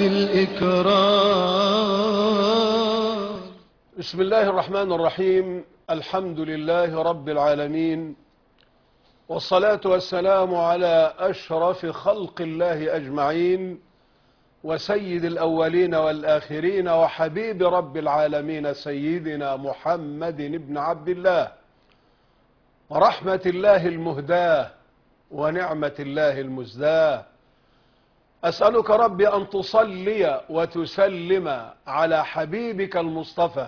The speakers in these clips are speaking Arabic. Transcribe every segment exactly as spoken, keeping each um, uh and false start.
ذي الإكرام. بسم الله الرحمن الرحيم. الحمد لله رب العالمين، والصلاة والسلام على أشرف خلق الله أجمعين، وسيد الأولين والآخرين، وحبيب رب العالمين سيدنا محمد بن عبد الله، ورحمة الله المهداة ونعمة الله المزداة. أسألك ربي أن تصلي وتسلم على حبيبك المصطفى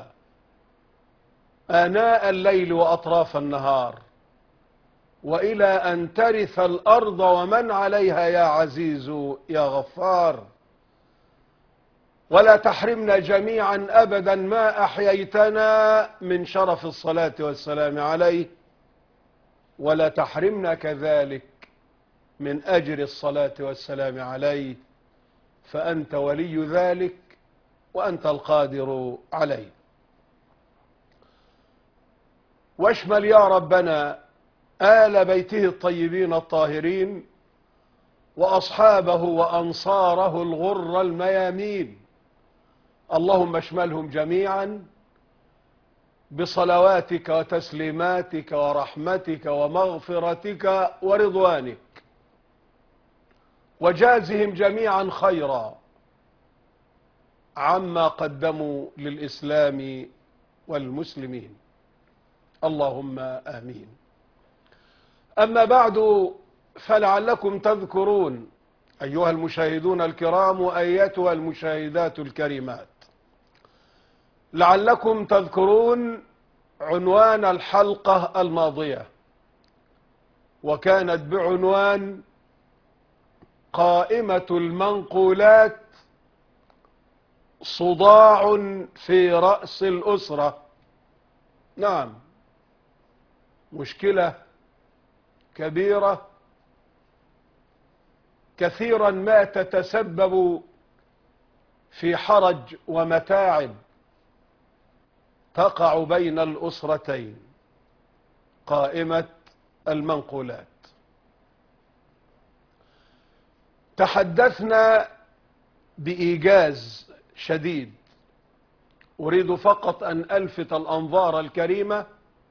آناء الليل وأطراف النهار، وإلى أن ترث الأرض ومن عليها يا عزيز يا غفار. ولا تحرمنا جميعا أبدا ما أحييتنا من شرف الصلاة والسلام عليه، ولا تحرمنا كذلك من أجر الصلاة والسلام عليه، فأنت ولي ذلك وأنت القادر عليه. واشمل يا ربنا آل بيته الطيبين الطاهرين، وأصحابه وأنصاره الغر الميامين، اللهم اشملهم جميعا بصلواتك وتسليماتك ورحمتك ومغفرتك ورضوانك، وجازهم جميعا خيرا عما قدموا للإسلام والمسلمين، اللهم آمين. أما بعد، فلعلكم تذكرون أيها المشاهدون الكرام وأيتها المشاهدات الكريمات، لعلكم تذكرون عنوان الحلقة الماضية، وكانت بعنوان قائمة المنقولات صداع في رأس الأسرة. نعم، مشكلة كبيرة كثيرا ما تتسبب في حرج ومتاعب تقع بين الأسرتين، قائمة المنقولات. تحدثنا بإيجاز شديد، أريد فقط أن ألفت الأنظار الكريمة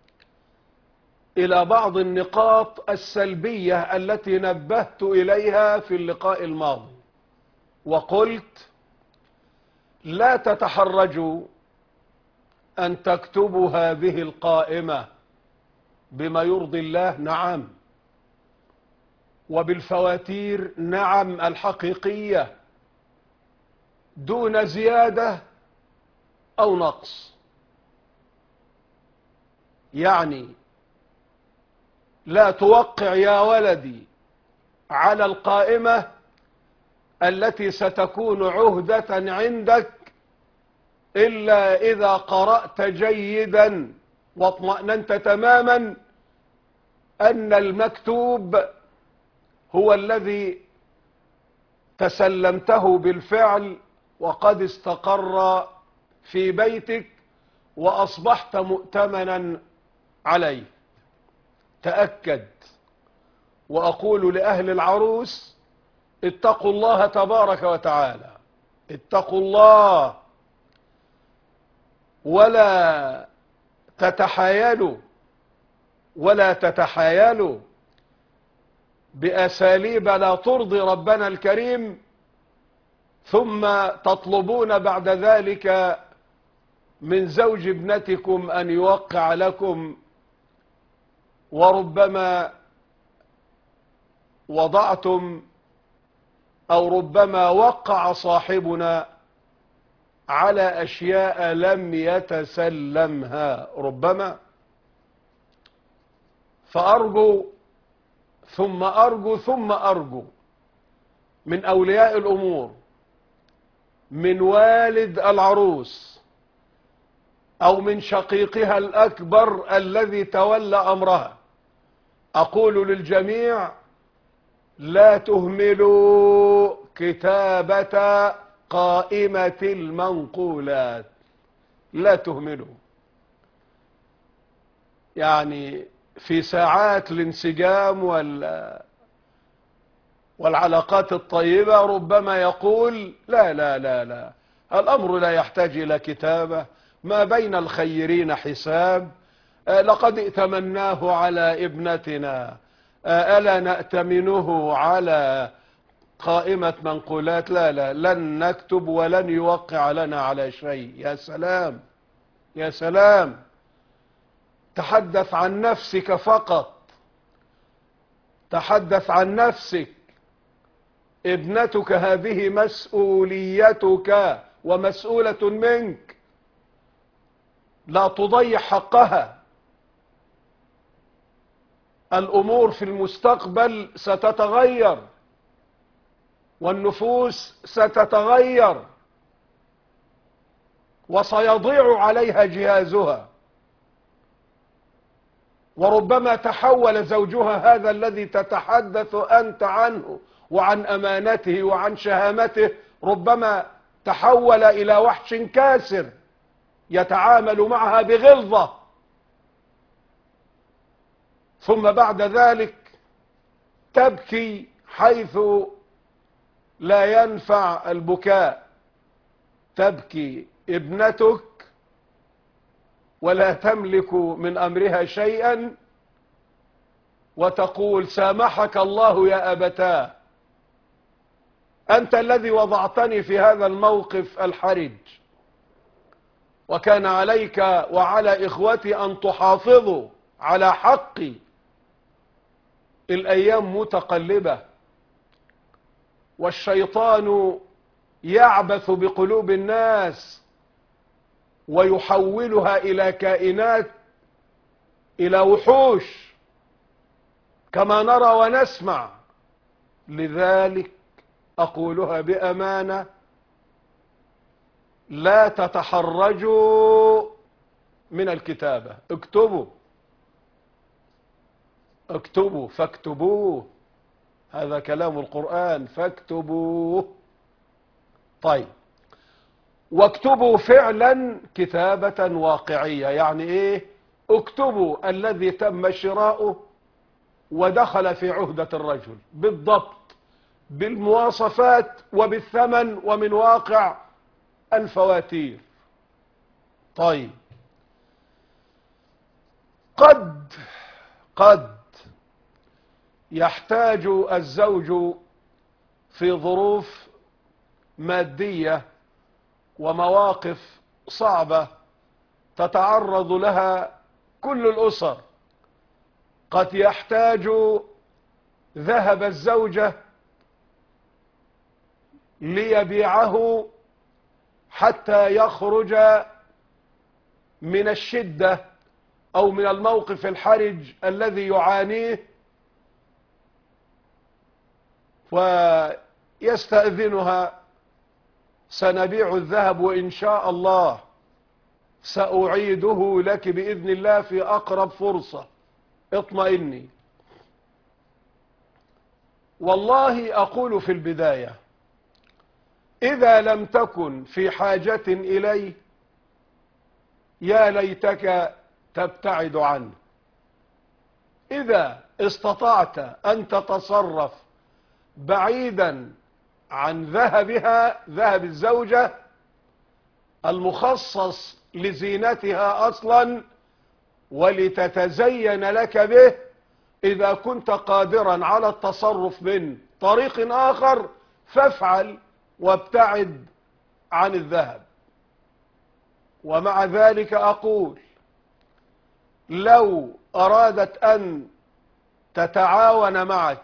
إلى بعض النقاط السلبية التي نبهت إليها في اللقاء الماضي، وقلت لا تتحرجوا أن تكتبوا هذه القائمة بما يرضي الله، نعم، وبالفواتير، نعم، الحقيقية، دون زيادة أو نقص. يعني لا توقع يا ولدي على القائمة التي ستكون عهدة عندك إلا إذا قرأت جيدا واطمأننت تماما أن المكتوب هو الذي تسلمته بالفعل وقد استقر في بيتك وأصبحت مؤتمنا عليه. تأكد، وأقول لأهل العروس اتقوا الله تبارك وتعالى، اتقوا الله، ولا تتحايلوا ولا تتحايلوا بأساليب لا ترضي ربنا الكريم، ثم تطلبون بعد ذلك من زوج ابنتكم أن يوقع لكم، وربما وضعتم أو ربما وقع صاحبنا على أشياء لم يتسلمها ربما. فأرجو ثم أرجو ثم أرجو من أولياء الأمور، من والد العروس أو من شقيقها الأكبر الذي تولى أمرها، أقول للجميع لا تهملوا كتابة قائمة المنقولات، لا تهملوا. يعني في ساعات الانسجام والعلاقات الطيبة ربما يقول لا لا لا لا، الأمر لا يحتاج إلى كتابة، ما بين الخيرين حساب، آه لقد ائتمناه على ابنتنا، آه ألا نأتمنه على قائمة منقولات، لا لا لن نكتب ولن يوقع لنا على شيء. يا سلام يا سلام، تحدث عن نفسك فقط، تحدث عن نفسك. ابنتك هذه مسؤوليتك ومسؤولة منك، لا تضيع حقها. الأمور في المستقبل ستتغير والنفوس ستتغير وسيضيع عليها جهازها، وربما تحول زوجها هذا الذي تتحدث أنت عنه وعن أمانته وعن شهامته، ربما تحول إلى وحش كاسر يتعامل معها بغلظة، ثم بعد ذلك تبكي حيث لا ينفع البكاء. تبكي ابنتك ولا تملك من أمرها شيئا، وتقول سامحك الله يا أبتاه، أنت الذي وضعتني في هذا الموقف الحرج، وكان عليك وعلى إخوتي أن تحافظوا على حقي. الأيام متقلبة والشيطان يعبث بقلوب الناس ويحولها إلى كائنات، إلى وحوش كما نرى ونسمع. لذلك أقولها بأمانة، لا تتحرجوا من الكتابة. اكتبوا اكتبوا فاكتبوه، هذا كلام القرآن، فاكتبوه. طيب، واكتبوا فعلا كتابة واقعية. يعني ايه؟ اكتبوا الذي تم شراؤه ودخل في عهدة الرجل بالضبط، بالمواصفات وبالثمن ومن واقع الفواتير. طيب، قد قد يحتاج الزوج في ظروف مادية ومواقف صعبة تتعرض لها كل الأسر، قد يحتاج ذهب الزوجة ليبيعه حتى يخرج من الشدة أو من الموقف الحرج الذي يعانيه، ويستأذنها سنبيع الذهب وإن شاء الله سأعيده لك بإذن الله في أقرب فرصة، اطمئني. والله أقول في البداية، إذا لم تكن في حاجة إليه يا ليتك تبتعد عنه. إذا استطعت أن تتصرف بعيدا عن ذهبها، ذهب الزوجة المخصص لزينتها أصلا ولتتزين لك به، إذا كنت قادرا على التصرف من طريق آخر فافعل وابتعد عن الذهب. ومع ذلك أقول، لو أرادت أن تتعاون معك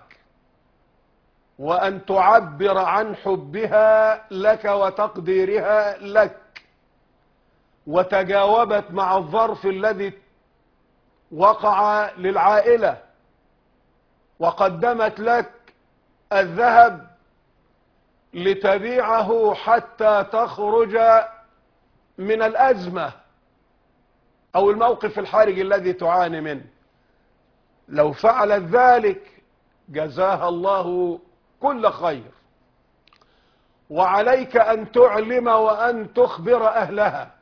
وأن تعبر عن حبها لك وتقديرها لك، وتجاوبت مع الظرف الذي وقع للعائلة وقدمت لك الذهب لتبيعه حتى تخرج من الأزمة أو الموقف الحرج الذي تعاني منه، لو فعلت ذلك جزاها الله كل خير. وعليك أن تعلم وأن تخبر أهلها،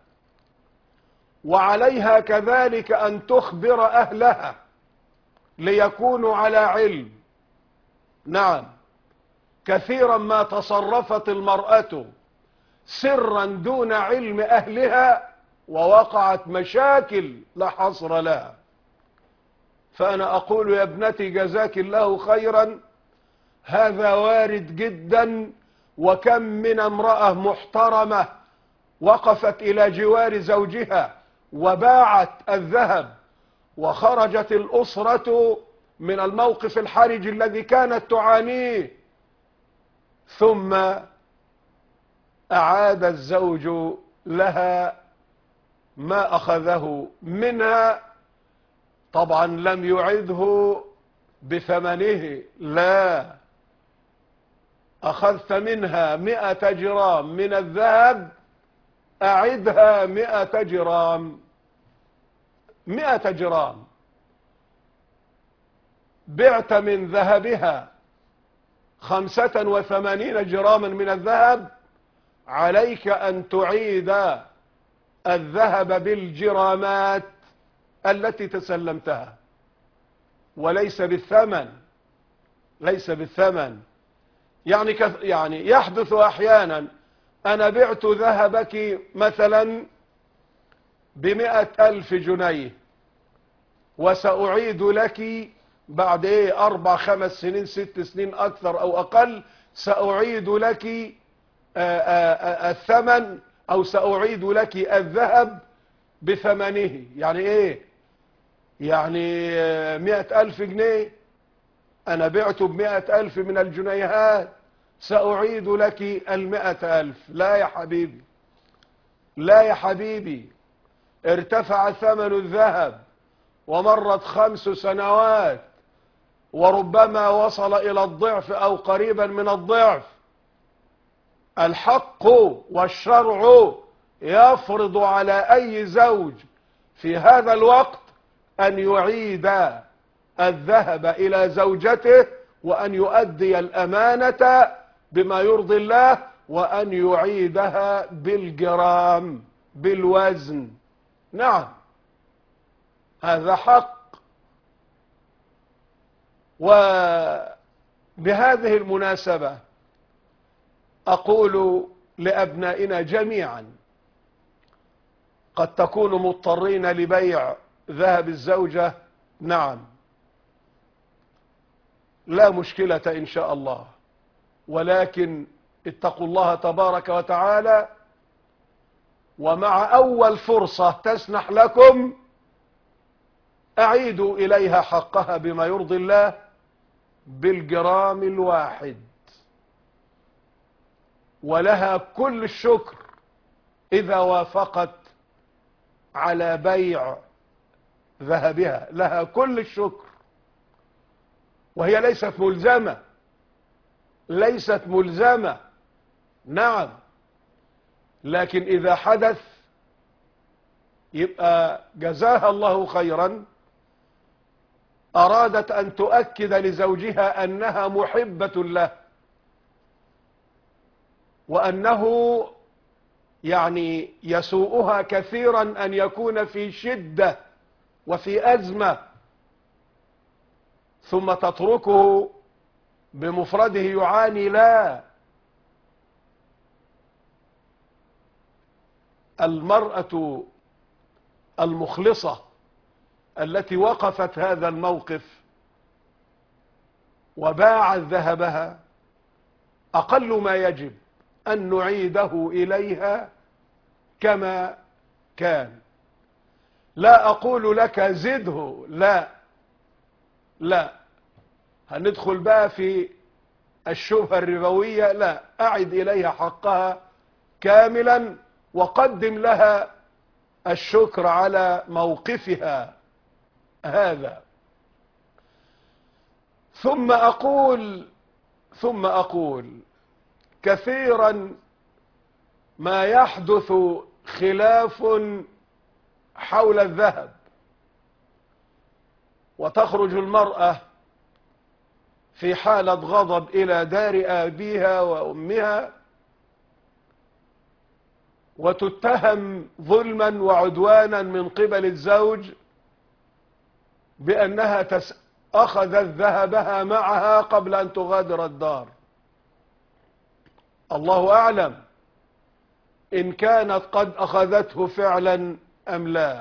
وعليها كذلك أن تخبر أهلها ليكونوا على علم. نعم، كثيرا ما تصرفت المرأة سرا دون علم أهلها ووقعت مشاكل لا حصر لها. فأنا أقول يا ابنتي جزاك الله خيرا، هذا وارد جدا. وكم من امرأة محترمة وقفت إلى جوار زوجها وباعت الذهب، وخرجت الأسرة من الموقف الحرج الذي كانت تعانيه، ثم أعاد الزوج لها ما أخذه منها. طبعا لم يعده بثمنه، لا، أخذت منها مئة جرام من الذهب، أعدها مئة جرام. مئة جرام بعت من ذهبها خمسة وثمانين جراما من الذهب، عليك أن تعيد الذهب بالجرامات التي تسلمتها، وليس بالثمن. ليس بالثمن. يعني كث... يعني يحدث أحيانا أنا بعت ذهبك مثلا بمئة ألف جنيه، وسأعيد لك بعد ايه أربع خمس سنين ست سنين أكثر أو أقل، سأعيد لك آآ آآ الثمن، أو سأعيد لك الذهب بثمنه. يعني ايه؟ يعني مئة ألف جنيه أنا بعته بمئة ألف من الجنيهات، سأعيد لك المئة ألف. لا يا حبيبي، لا يا حبيبي، ارتفع ثمن الذهب ومرت خمس سنوات وربما وصل إلى الضعف أو قريبا من الضعف. الحق والشرع يفرض على أي زوج في هذا الوقت أن يعيد الذهب إلى زوجته، وأن يؤدي الأمانة بما يرضي الله، وأن يعيدها بالجرام بالوزن. نعم، هذا حق. وبهذه المناسبة أقول لأبنائنا جميعا، قد تكونوا مضطرين لبيع ذهب الزوجة، نعم، لا مشكلة إن شاء الله، ولكن اتقوا الله تبارك وتعالى، ومع أول فرصة تسنح لكم أعيدوا إليها حقها بما يرضي الله بالجرام الواحد، ولها كل الشكر إذا وافقت على بيع ذهبها، لها كل الشكر، وهي ليست ملزمة، ليست ملزمة. نعم، لكن إذا حدث يبقى جزاها الله خيرا، أرادت أن تؤكد لزوجها أنها محبة له، وأنه يعني يسوءها كثيرا أن يكون في شدة وفي أزمة ثم تتركه بمفرده يعاني. لا، المرأة المخلصة التي وقفت هذا الموقف وباعت ذهبها أقل ما يجب أن نعيده إليها كما كان. لا أقول لك زده، لا لا، هندخل بقى في الشبهة الربوية، لا، أعد إليها حقها كاملا، وقدم لها الشكر على موقفها هذا. ثم أقول ثم أقول كثيرا ما يحدث خلاف حول الذهب، وتخرج المرأة في حالة غضب إلى دار أبيها وأمها، وتتهم ظلما وعدوانا من قبل الزوج بأنها تس... أخذت ذهبها معها قبل أن تغادر الدار. الله أعلم إن كانت قد أخذته فعلا أم لا.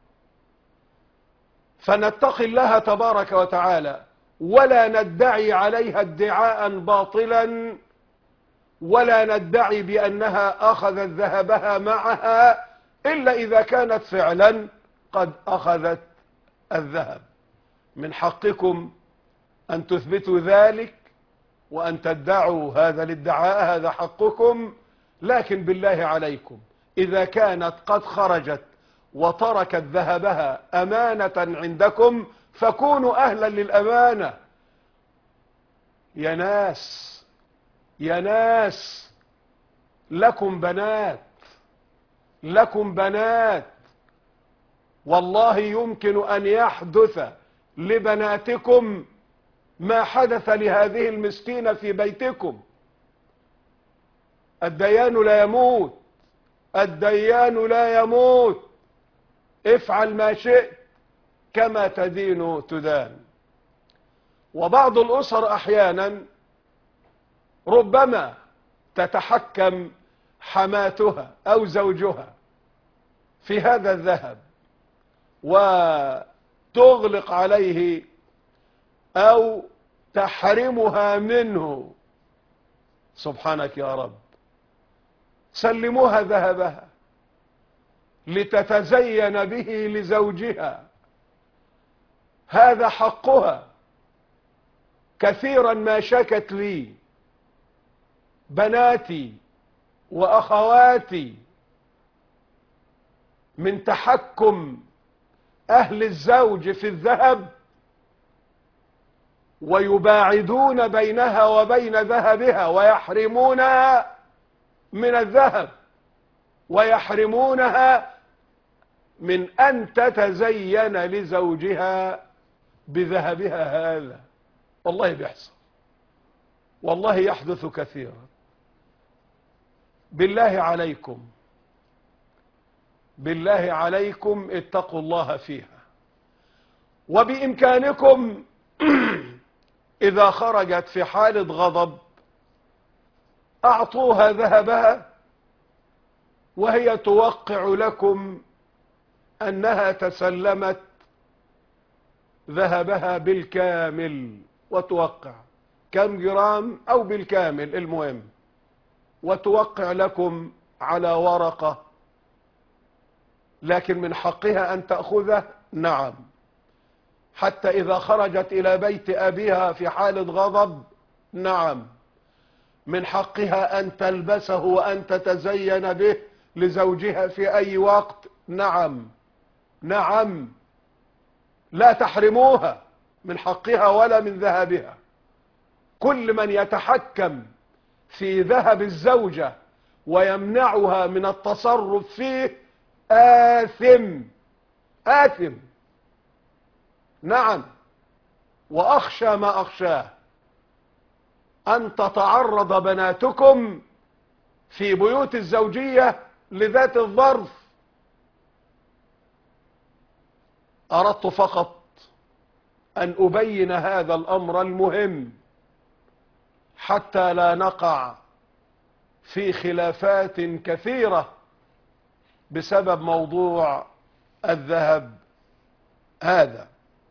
فنتقي الله تبارك وتعالى ولا ندعي عليها ادعاء باطلا، ولا ندعي بأنها أخذت ذهبها معها إلا إذا كانت فعلا قد أخذت الذهب. من حقكم أن تثبتوا ذلك وأن تدعوا هذا الادعاء، هذا حقكم. لكن بالله عليكم إذا كانت قد خرجت وتركت ذهبها أمانة عندكم فكونوا أهلا للأمانة. يا ناس يا ناس لكم بنات، لكم بنات، والله يمكن أن يحدث لبناتكم ما حدث لهذه المسكينة في بيتكم. الديان لا يموت، الديان لا يموت. افعل ما شئت كما تدين تدان. وبعض الأسر أحيانا ربما تتحكم حماتها أو زوجها في هذا الذهب وتغلق عليه أو تحرمها منه. سبحانك يا رب. سلموها ذهبها لتتزين به لزوجها، هذا حقها. كثيرا ما شكت لي بناتي وأخواتي من تحكم أهل الزوج في الذهب، ويباعدون بينها وبين ذهبها ويحرمونها من الذهب ويحرمونها من أن تتزين لزوجها بذهبها هذا. والله بيحصل، والله يحدث كثيرا. بالله عليكم بالله عليكم اتقوا الله فيها. وبإمكانكم إذا خرجت في حالة غضب أعطوها ذهبها وهي توقع لكم أنها تسلمت ذهبها بالكامل، وتوقع كم جرام أو بالكامل المهم، وتوقع لكم على ورقة. لكن من حقها أن تأخذه، نعم. حتى إذا خرجت إلى بيت أبيها في حالة غضب، نعم، من حقها أن تلبسه وأن تتزين به لزوجها في أي وقت، نعم نعم. لا تحرموها من حقها ولا من ذهبها. كل من يتحكم في ذهب الزوجة ويمنعها من التصرف فيه آثم آثم، نعم. وأخشى ما أخشاه أن تتعرض بناتكم في بيوت الزوجية لذات الظرف. أردت فقط أن أبين هذا الأمر المهم حتى لا نقع في خلافات كثيرة بسبب موضوع الذهب هذا.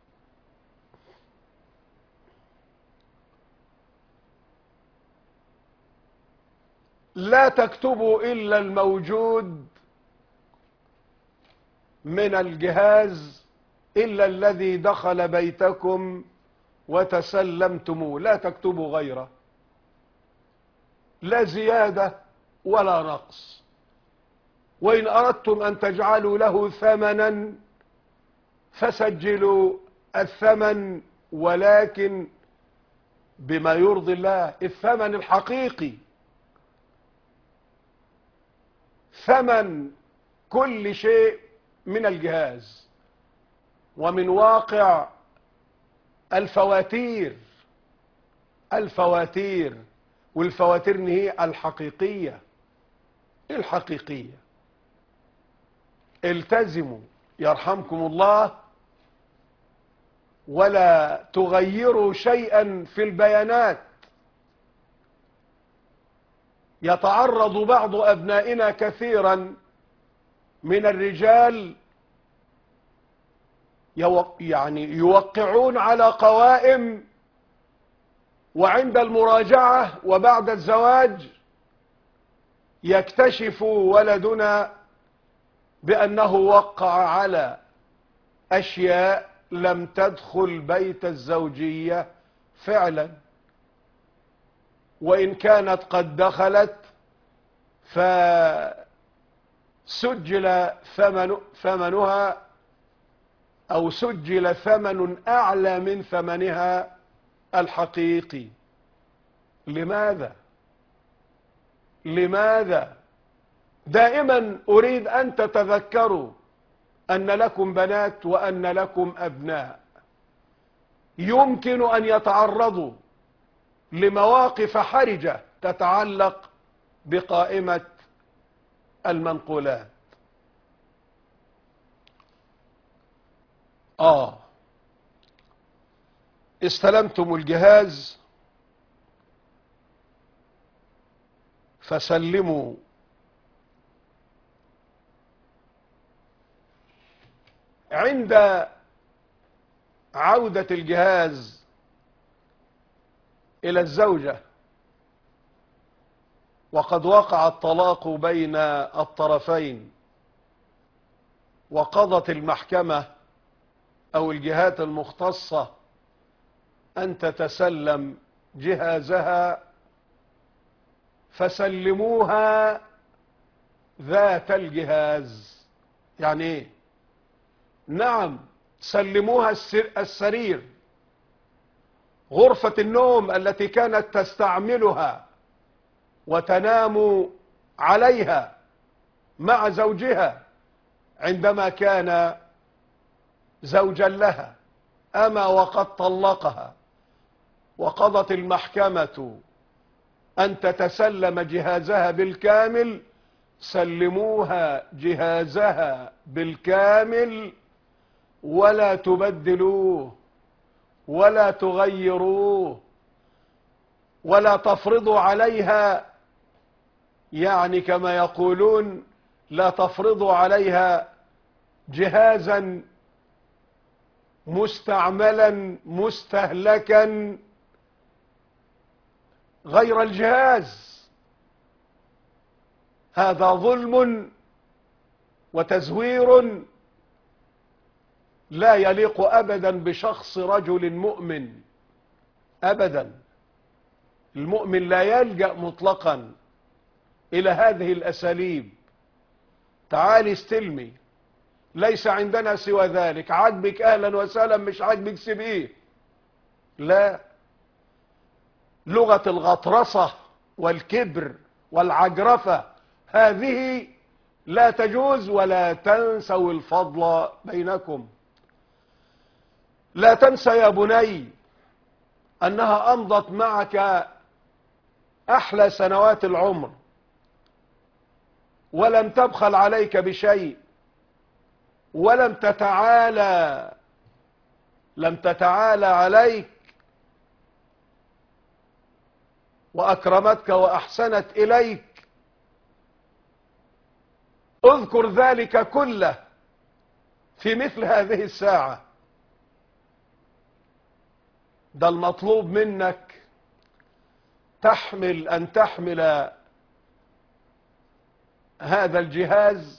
لا تكتبوا إلا الموجود من الجهاز إلا الذي دخل بيتكم وتسلمتموه، لا تكتبوا غيره، لا زيادة ولا نقص. وإن أردتم أن تجعلوا له ثمنا فسجلوا الثمن، ولكن بما يرضي الله، الثمن الحقيقي، ثمن كل شيء من الجهاز. ومن واقع الفواتير الفواتير والفواتير هي الحقيقية الحقيقية التزموا يرحمكم الله، ولا تغيروا شيئا في البيانات. يتعرض بعض أبنائنا كثيرا من الرجال يعني يوقعون على قوائم، وعند المراجعة وبعد الزواج يكتشف ولدنا بأنه وقع على أشياء لم تدخل بيت الزوجية فعلا، وإن كانت قد دخلت فسجل ثمن ثمنها أو سجل ثمن أعلى من ثمنها الحقيقي. لماذا؟ لماذا؟ دائما أريد أن تتذكروا أن لكم بنات وأن لكم أبناء يمكن أن يتعرضوا لمواقف حرجة تتعلق بقائمة المنقولات. آه استلمتم الجهاز فسلموا عند عودة الجهاز إلى الزوجة وقد وقع الطلاق بين الطرفين، وقضت المحكمة أو الجهات المختصة أن تتسلم جهازها، فسلموها ذات الجهاز. يعني إيه؟ نعم، سلموها السرير، غرفة النوم التي كانت تستعملها وتنام عليها مع زوجها عندما كان زوجا لها، أما وقد طلقها وقضت المحكمة أن تتسلم جهازها بالكامل، سلموها جهازها بالكامل ولا تبدلوه ولا تغيروه ولا تفرضوا عليها، يعني كما يقولون لا تفرضوا عليها جهازا مستعملا مستهلكا غير الجهاز. هذا ظلم وتزوير لا يليق أبدا بشخص رجل مؤمن أبدا. المؤمن لا يلجأ مطلقا إلى هذه الأساليب. تعالي استلمي، ليس عندنا سوى ذلك، عجبك أهلا وسهلا، مش عجبك سيبيه. لا، لغة الغطرسة والكبر والعجرفة هذه لا تجوز، ولا تنسوا الفضل بينكم. لا تنسى يا بني أنها أمضت معك أحلى سنوات العمر ولم تبخل عليك بشيء، ولم تتعالى لم تتعالى عليك، وأكرمتك وأحسنت إليك. اذكر ذلك كله في مثل هذه الساعة. ده المطلوب منك، تحمل أن تحمل هذا الجهاز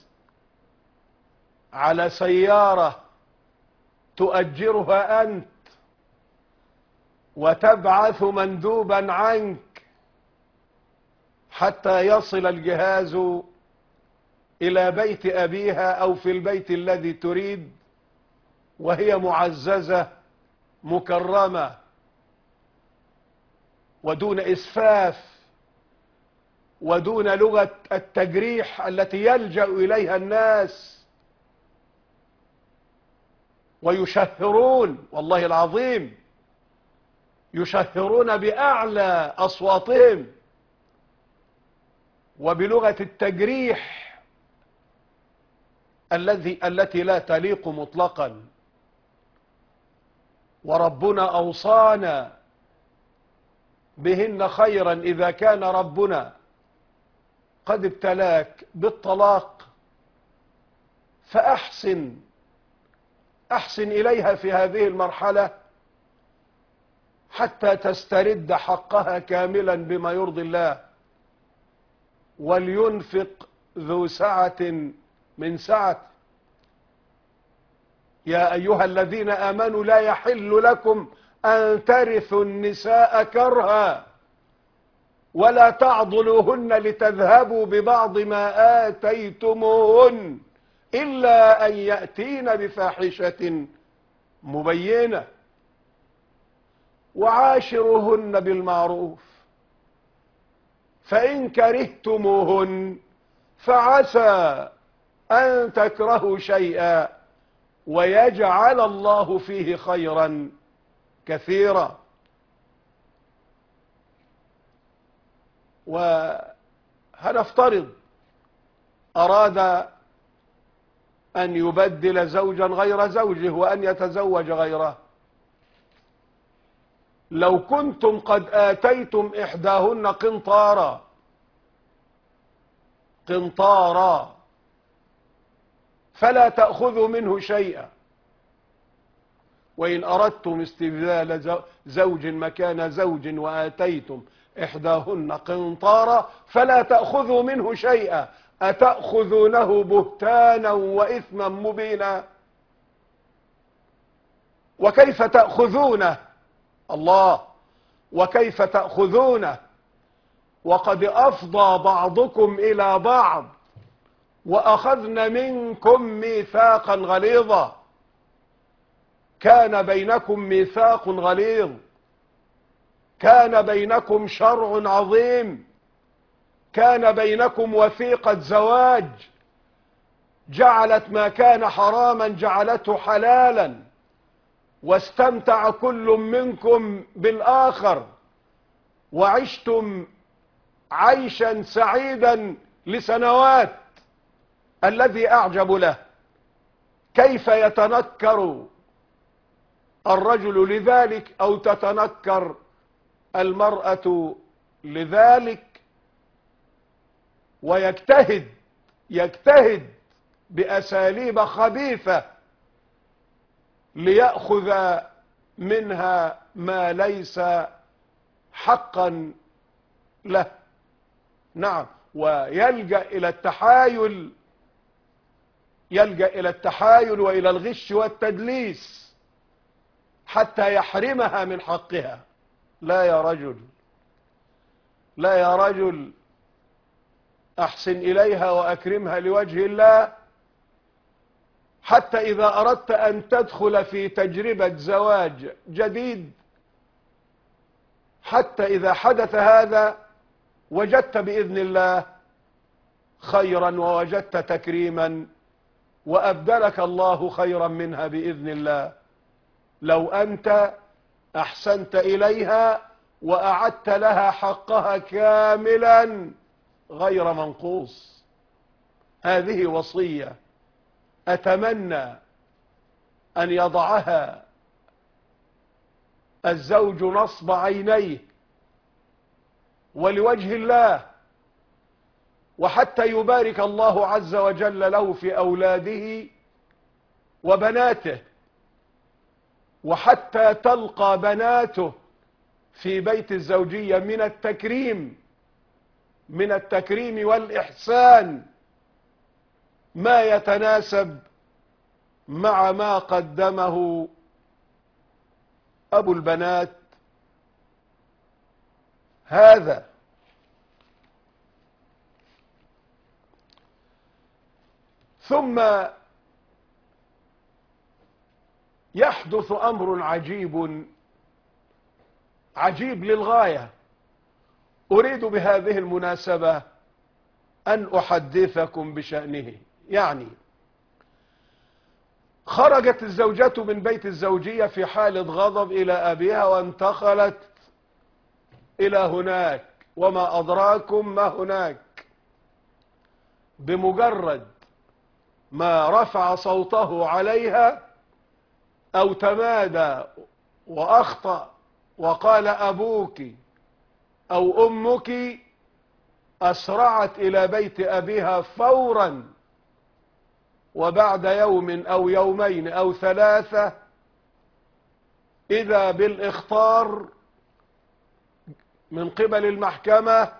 على سيارة تؤجرها أنت، وتبعث مندوبا عنك حتى يصل الجهاز إلى بيت أبيها أو في البيت الذي تريد، وهي معززة مكرمة ودون إسفاف ودون لغة التجريح التي يلجأ إليها الناس ويشهرون، والله العظيم يشهرون بأعلى أصواتهم وبلغة التجريح الذي التي لا تليق مطلقا. وربنا أوصانا بهن خيرا إذا كان ربنا قد ابتلاك بالطلاق فأحسن أحسن إليها في هذه المرحلة حتى تسترد حقها كاملا بما يرضي الله. ولينفق ذو سعة من سعته. يا أيها الذين آمنوا لا يحل لكم أن ترثوا النساء كرها ولا تعضلوهن لتذهبوا ببعض ما آتيتموهن إلا أن يأتين بفاحشة مبينة وعاشروهن بالمعروف فإن كرهتموهن فعسى أن تكرهوا شيئا ويجعل الله فيه خيرا كثيرا. وهنفترض أراد أن يبدل زوجا غير زوجه وأن يتزوج غيره. لو كنتم قد آتيتم إحداهن قنطارا قنطارا فلا تأخذوا منه شيئا، وإن أردتم استبدال زوج مكان زوج وآتيتم إحداهن قنطارا فلا تأخذوا منه شيئا أتأخذونه بهتانا وإثما مبينا. وكيف تأخذونه الله وكيف تأخذونه وقد أفضى بعضكم إلى بعض وأخذن منكم ميثاقا غليظا. كان بينكم ميثاق غليظ، كان بينكم شرع عظيم، كان بينكم وثيقة زواج جعلت ما كان حراما جعلته حلالا، واستمتع كل منكم بالآخر وعشتم عيشا سعيدا لسنوات. الذي أعجب له كيف يتنكر الرجل لذلك أو تتنكر المرأة لذلك ويجتهد يجتهد بأساليب خبيثة ليأخذ منها ما ليس حقا له. نعم، ويلجأ إلى التحايل يلجأ إلى التحايل وإلى الغش والتدليس حتى يحرمها من حقها. لا يا رجل، لا يا رجل، أحسن إليها وأكرمها لوجه الله، حتى إذا أردت أن تدخل في تجربة زواج جديد، حتى إذا حدث هذا وجدت بإذن الله خيرا ووجدت تكريما وأبدلك الله خيرا منها بإذن الله، لو أنت أحسنت إليها وأعدت لها حقها كاملا غير منقوص. هذه وصية أتمنى أن يضعها الزوج نصب عينيه ولوجه الله، وحتى يبارك الله عز وجل له في أولاده وبناته، وحتى تلقى بناته في بيت الزوجية من التكريم من التكريم والإحسان ما يتناسب مع ما قدمه أبو البنات هذا. ثم يحدث أمر عجيب عجيب للغاية، أريد بهذه المناسبة أن أحدثكم بشأنه. يعني خرجت الزوجة من بيت الزوجية في حالة غضب إلى أبيها وانتقلت إلى هناك، وما أدراكم ما هناك. بمجرد ما رفع صوته عليها أو تمادى وأخطأ وقال أبوك أو أمك، أسرعت إلى بيت أبيها فورا، وبعد يوم أو يومين أو ثلاثة إذا بالإخطار من قبل المحكمة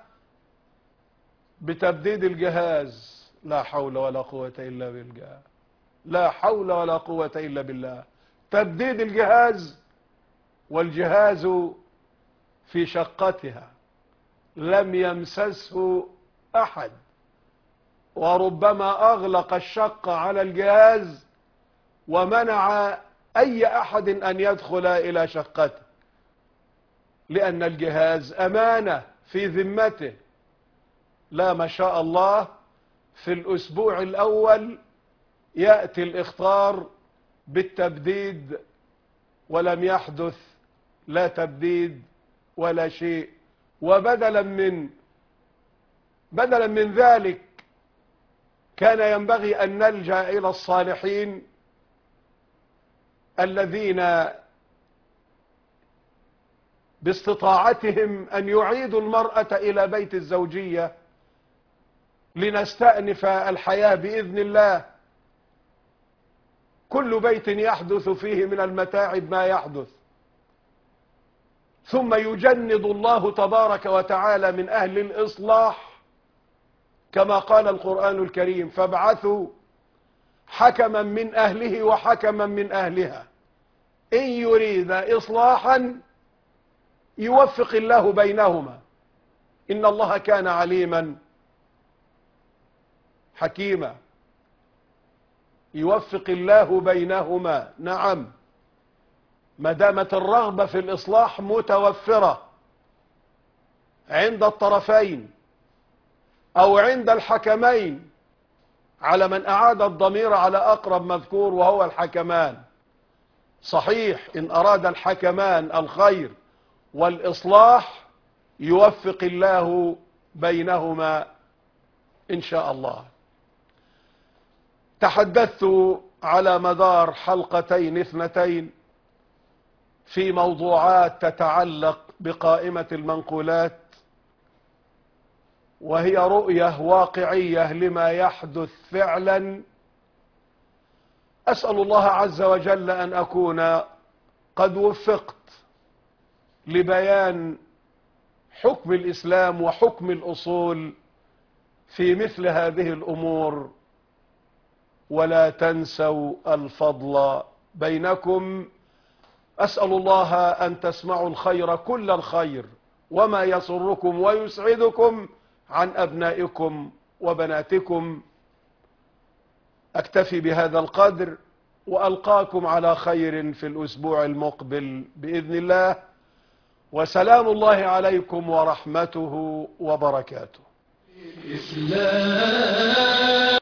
بتبديد الجهاز. لا حول ولا قوة إلا بالله، لا حول ولا قوة إلا بالله. تبديد الجهاز، والجهاز في شقتها لم يمسسه أحد، وربما أغلق الشقة على الجهاز ومنع أي أحد أن يدخل إلى شقته، لأن الجهاز أمانة في ذمته. لا ما شاء الله، في الأسبوع الأول يأتي الإخطار بالتبديد، ولم يحدث لا تبديد ولا شيء. وبدلا من بدلا من ذلك كان ينبغي أن نلجأ إلى الصالحين الذين باستطاعتهم أن يعيدوا المرأة إلى بيت الزوجية لنستأنف الحياة بإذن الله. كل بيت يحدث فيه من المتاعب ما يحدث، ثم يجند الله تبارك وتعالى من أهل الإصلاح كما قال القرآن الكريم: فابعثوا حكما من أهله وحكما من أهلها إن يريد إصلاحا يوفق الله بينهما إن الله كان عليما حكيما. يوفق الله بينهما، نعم، ما دامت الرغبة في الإصلاح متوفرة عند الطرفين أو عند الحكمين، على من أعاد الضمير على أقرب مذكور وهو الحكمان. صحيح، إن أراد الحكمان الخير والإصلاح يوفق الله بينهما إن شاء الله. تحدثت على مدار حلقتين اثنتين في موضوعات تتعلق بقائمة المنقولات، وهي رؤية واقعية لما يحدث فعلا. أسأل الله عز وجل أن أكون قد وفقت لبيان حكم الإسلام وحكم الأصول في مثل هذه الأمور، ولا تنسوا الفضل بينكم. أسأل الله أن تسمعوا الخير كل الخير وما يسركم ويسعدكم عن أبنائكم وبناتكم. أكتفي بهذا القدر وألقاكم على خير في الأسبوع المقبل بإذن الله، وسلام الله عليكم ورحمته وبركاته.